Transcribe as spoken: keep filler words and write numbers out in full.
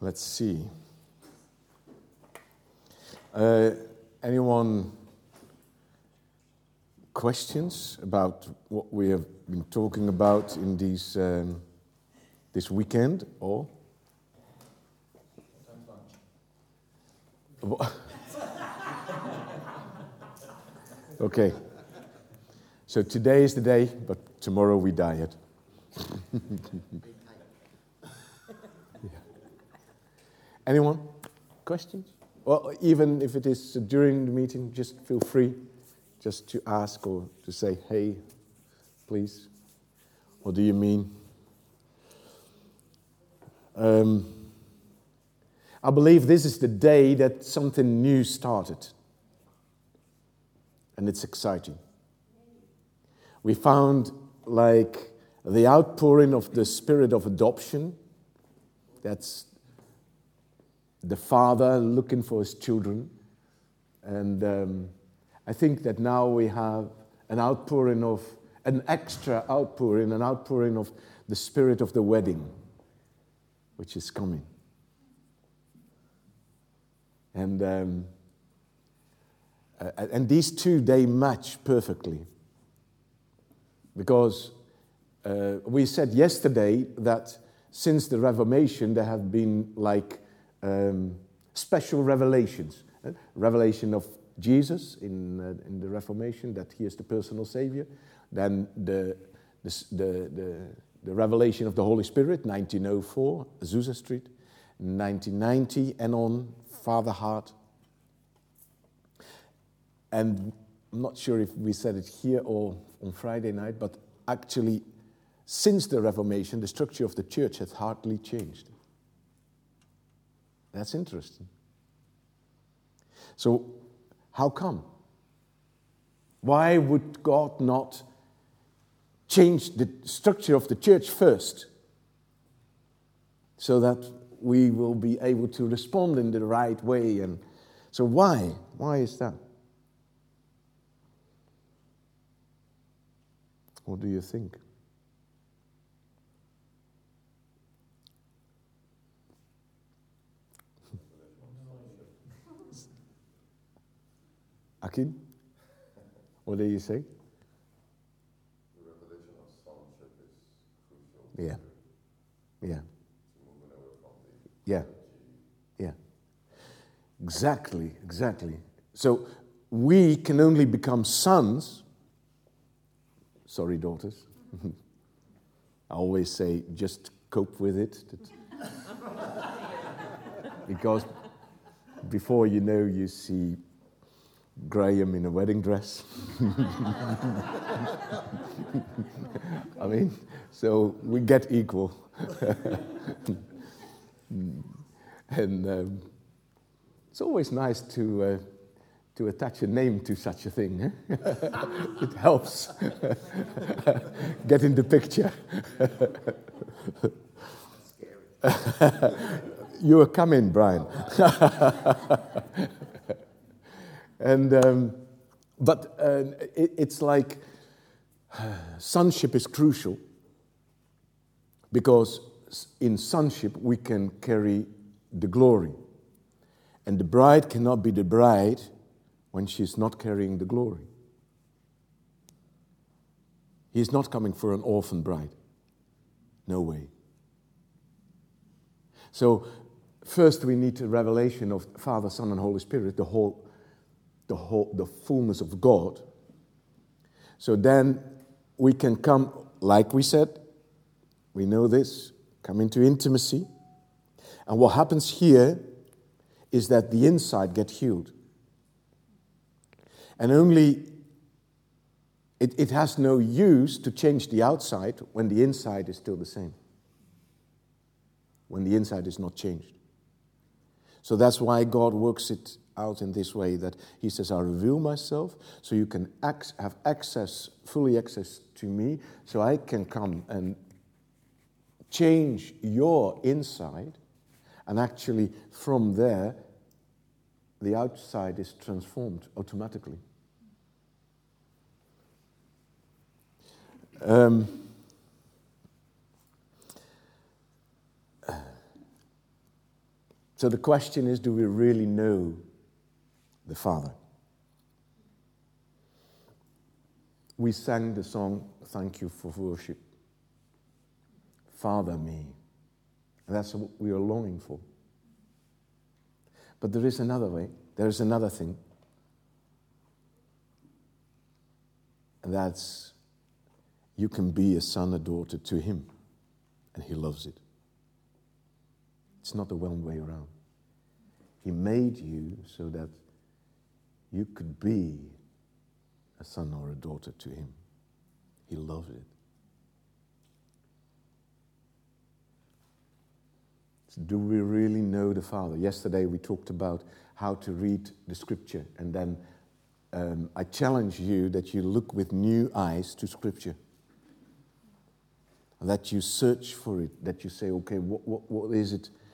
Let's see. Uh, anyone questions about what we have been talking about in these um, this weekend? Or okay. So today is the day, but tomorrow we diet. Yeah. Anyone? Questions? Well, even if it is during the meeting, just feel free just to ask or to say, hey, please, what do you mean? Um, I believe this is the day that something new started. And it's exciting. We found like the outpouring of the spirit of adoption. That's the father looking for his children. And um, I think that now we have an outpouring of, an extra outpouring, an outpouring of the spirit of the wedding, which is coming. And um, uh, and these two, they match perfectly. Because uh, we said yesterday that since the Reformation, there have been like um, special revelations. Uh, revelation of Jesus in uh, in the Reformation, that he is the personal Savior. Then the the the, the, the revelation of the Holy Spirit, nineteen oh four, Azusa Street. nineteen ninety and on, Father Hart. And I'm not sure if we said it here or on Friday night, but actually, since the Reformation, the structure of the church has hardly changed. That's interesting. So, how come? Why would God not change the structure of the church first, so that we will be able to respond in the right way? And so why? Why is that? What do you think? Akin? What do you say? The revelation of sonship is crucial. Yeah. Yeah. Moving away from the Yeah. Yeah. Exactly, exactly. So we can only become sons. Sorry, daughters. I always say, just cope with it. Because before you know, you see Graham in a wedding dress. I mean, so we get equal. And um, it's always nice to uh, to attach a name to such a thing. Eh? It helps get in the picture. You are coming, Brian. And um, but uh, it, it's like uh, sonship is crucial, because in sonship we can carry the glory, and the bride cannot be the bride when she's not carrying the glory. He's not coming for an orphan bride. No way. So first we need a revelation of Father, Son, and Holy Spirit, the whole, the whole, the fullness of God. So then we can come, like we said, we know this, come into intimacy. And what happens here is that the inside gets healed. And only, it, it has no use to change the outside when the inside is still the same. When the inside is not changed. So that's why God works it out in this way, that he says, I reveal myself so you can ac- have access, fully access to me, so I can come and change your inside, and actually from there, the outside is transformed automatically. Um, So the question is, do we really know the Father? We sang the song, Thank You for Worship. Father me. And that's what we are longing for. But there is another way. There is another thing. And that's, you can be a son or daughter to Him. And He loves it. It's not the one way around. He made you so that you could be a son or a daughter to Him. He loves it. So do we really know the Father? Yesterday we talked about how to read the Scripture, and then um, I challenge you that you look with new eyes to Scripture. That you search for it, that you say, okay, what, what, what is it